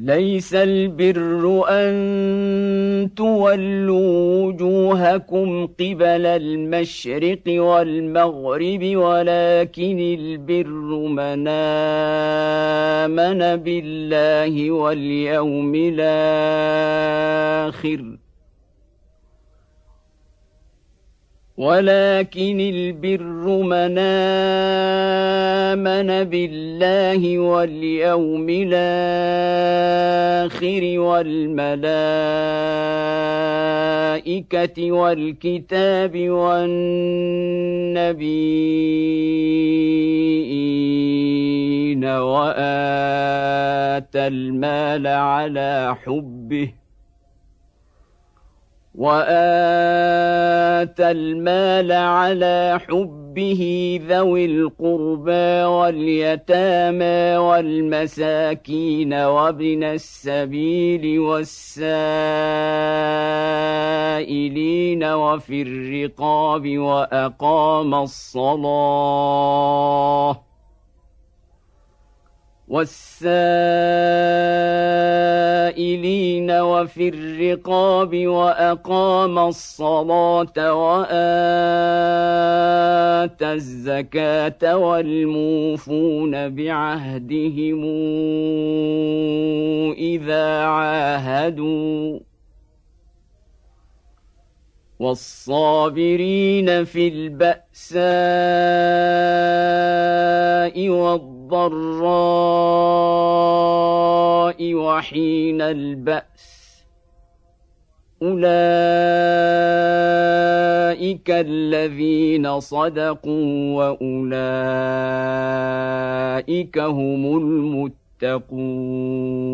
ليس البر أن تولوا وجوهكم قبل المشرق والمغرب ولكن البر من آمن بالله واليوم الآخر والملائكة والكتاب والنبيين وآتى المال على حبه ذوي القربى واليتامى والمساكين وابن السبيل والسائلين وفي الرقاب وأقام الصلاة وآتى الزكاة والموفون بعهدهم إذا عاهدوا والصابرين في البأساء والضراء وحين البأس أولئك الذين صدقوا وأولئك هم المتقون.